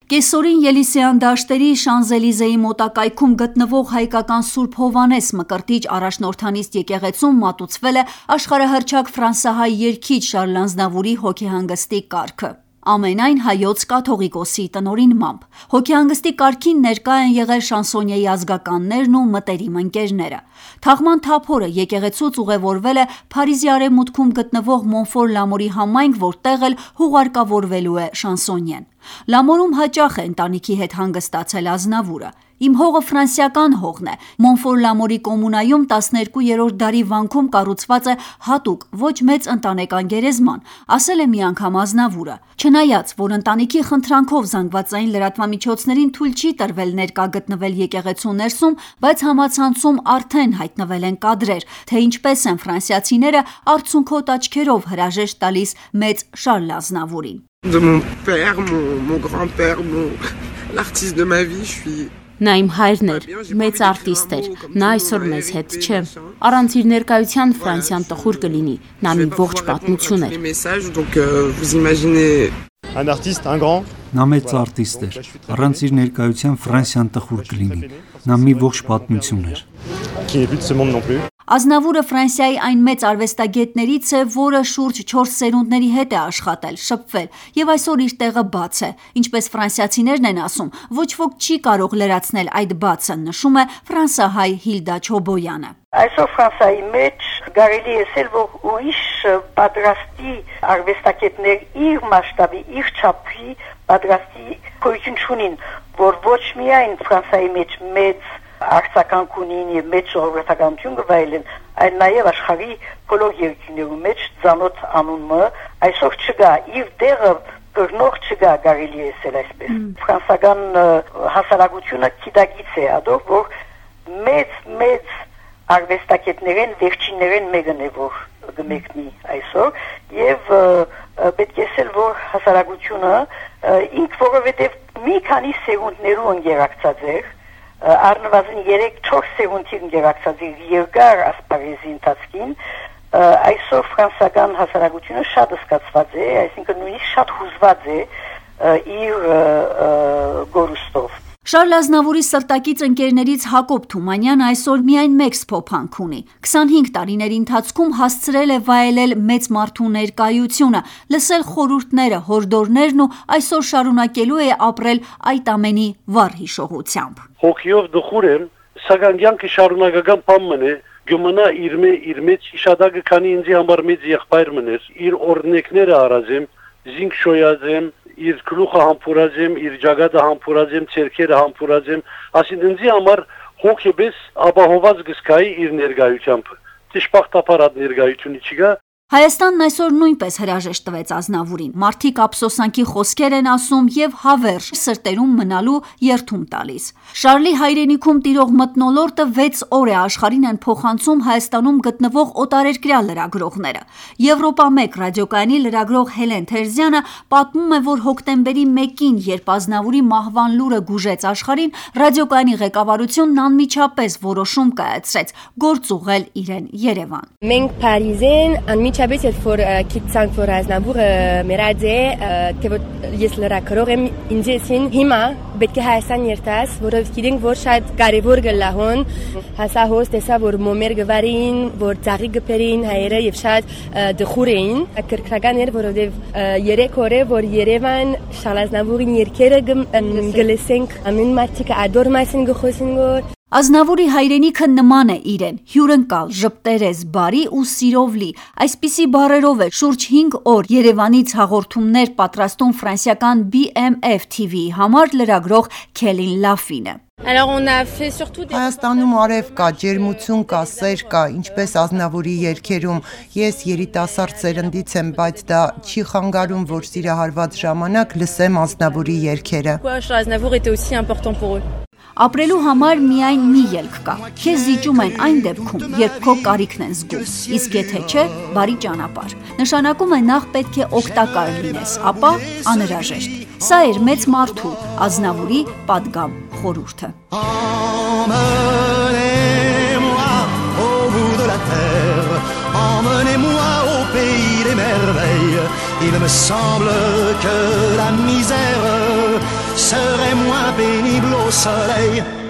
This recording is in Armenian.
Կեսօրին Ելիսեյան դաշտերի Շանզելիզեի մոտակայքում գտնվող հայկական Սուրբ Հովհաննես Մկրտիչ առաջնորդանիստ եկեղեցում մատուցվել է աշխարհահռչակ ֆրանսահայ երգիչ Շարլ Ազնավուրի հոգեհանգստի կարգը։ Ամենայն հայոց կաթողիկոսի տնօրինմամբ հոգեհանգստի կարգին ներկա են եղել շանսոնիեի ազգականներն ու մտերիմ ընկերները։ Թաղման թափորը եկեղեցուց ուղևորվել է Փարիզի արևմուտքում գտնվող Մոնֆոր Լամորի համայնք, որտեղ էլ հուղարկավորվելու է շանսոնիեն։ Լամորում հաճախ է ընտանիքի հետ հանգստացել Ազնավուրը։ Իմ հողը ֆրանսիական հողն է։ Մոնֆոր Լամորի կոմունայում 12-րդ դարի վանքում կառուցված է հատուկ ոչ մեծ ընտանեկան գերեզման, ասել է մի անգամ Ազնավուրը։ Չնայած, որ ընտանիքի խնդրանքով զանգվածային լրատվամիջոցներին թույլ չի տրվել ներկա գտնվել եկեղեցու ներսում, բայց համացանցում արդեն հայտնվել են կադրեր, թե ինչպես են ֆրանսիացիները արցունքոտ աչքերով հրաժեշտ տալիս մեծ Շարլ Ազնավուրին։ De mon père, mon grand-père, l'artiste de ma vie, je suis... Նա իմ հայրն էր, մեծ արտիստ էր, նա այսօր մեզ հետ չէ։ Առանց իր ներկայության Ֆրանսիան տխուր կլինի, նա մի ողջ պատմություն էր։ Un artiste, un grand. Նա մեծ արտիստ էր, առանց իր ներկայության Ֆրանսիան տխուր կլինի, նա մի ողջ պատմություն էր։ Qui n'est plus de ce monde non plus. Ազնավուրը Ֆրանսիայի այն մեծ արվեստագետներից է, որը շուրջ 4 սերունդների հետ է աշխատել, շփվել եւ այսօր իր տեղը բաց է։ Ինչպես ֆրանսիացիներն են ասում, ոչ ոք չի կարող լրացնել այդ բացը, նշում է ֆրանսահայ Հիլդա Չոբոյանը։ Այսօր Ֆրանսիայի մեջ կարելի է ասել, որ ուրիշ պատրաստի արվեստագետներ իր մասշտաբի, իր չափի պատրաստի գոյություն չունին, որ ոչ միայն Ֆրանսիայի մեջ մեծ արձականքունին եւ մեծ ժողովրդականություն գվայելեն, այլ նաեւ աշխարհի բոլոր երկրներում մեջ ծանոթ անունը այսօր չկա, իր դերը կրնող չկա, կարելի է ասել այսպես։ Ֆրանսական հասարակությունը գիտակից է ադոր, որ մեծ արվեստագետներեն վերջիններեն մեկն է, որ գմեկնի այսօր, եւ պետք է ասել, որ հասարակությունը ինք որովհետեւ մի քանի սերունդներու ընկերակցած էր, առնվազն 3-4 սերունդին գերակցած երկար ասպարեզի ընթացքին, այսօր ֆրանսական հասարակությունը շատ զգացված է, այսինքն նույնիսկ շատ հուզված է իր գորուստով։ Շարլ Ազնավուրի սրտակից ընկերներից Հակոբ Թումանյան այսօր միայն մեկ սփոփանք ունի։ 25 տարիների ընթացքում հասցրել է վայելել մեծ մարդու ներկայությունը, լսել խորհուրդները, հորդորներն ու այսօր շարունակելու է ապրել այդ ամենի վառ հիշողությամբ։ Հոգիով դխուր եմ, սակայն կյանքը շարունակական բան մնե, գումնա իր մեջ իշադակը քանի ինձի համար մեծ եղբայր մներ, իր օրնեկները արածեմ, զինք շոյածեմ, իր գլուխը համբուրածեմ, իր ջագատը համբուրածեմ, ցերքերը համբուրածեմ, ասին ինձի համար հոգեպես ապահոված գսկայի իր ներկայությամբ։ Դժբախտաբար այդ ներկայությունը չկա։ Հայաստանն այսօր նույնպես հրաժեշտ տվեց Ազնավուրին։ Մարդիկ ափսոսանքի խոսքեր են ասում եւ հավերժ սրտերում մնալու երթում տալիս։ Շարլի հայրենիքում տիրող մթնոլորտը 6 օր է աշխարհին են փոխանցում Հայաստանում գտնվող օտարերկրյա լրագրողները։ Եվրոպա 1 ռադիոկայանի լրագրող Հելեն Թերզյանը պատմում է, որ հոկտեմբերի 1-ին, երբ Ազնավուրի մահվան լուրը գուժեց աշխարհին, ռադիոկայանի ղեկավարությունն անմիջապես որոշում կայացրեց գործ ուղղել իրեն Երևան։ Մենք Փարիզեն Չաբես էր որ քիցանք որ Ազնավուրը մերադե թե որ ես լրագրող եմ ինձին հիմա պետք է Հայաստան երթաս, որով գիտենք որ շատ կարևոր գլահոն հասա հոս տեսա որ մոմեր գվարին, որ ծաղի գպերին հայերը եւ շատ դխուր էին, կրկրական էր որովհետեւ 3 օր է որ Երևան Շարլ Ազնավուրին երկերը գլեսենք ամեն մարդիկ ադորմասին գխոսին գոր Ազնավուրի հայրենիքը նման է իրեն, հյուրընկալ, ժպտերես, բարի ու սիրով լի։ Այսպիսի բառերով է շուրջ 5 օր Երևանից հաղորդումներ պատրաստում ֆրանսիական BMF TV-ի համար լրագրող Քելին Լաֆինը։ Հայաստանում արև կա, ջերմություն կա, սեր կա, ինչպես Ազնավուրի երգերում։ Ես երիտասարդ սերնդից եմ, բայց դա չի խանգարում, որ սիրահարված ժամանակ լսեմ Ազնավուրի երգերը։ Ապրելու համար միայն մի ելք կա։ Քեզ զիջում են այն դեպքում, երբ քո կարիքն են զգում, իսկ եթե չէ, բարի ճանապարհ։ Նշանակում է նախ պետք է օգտակար լինես, ապա անհրաժեշտ։ Սա էր մեծ մարդու Ազնավուրի պատգամ խորհուրդը։ Emmenez-moi au pays des merveilles. Il me semble que la misère serait moins pénible au soleil.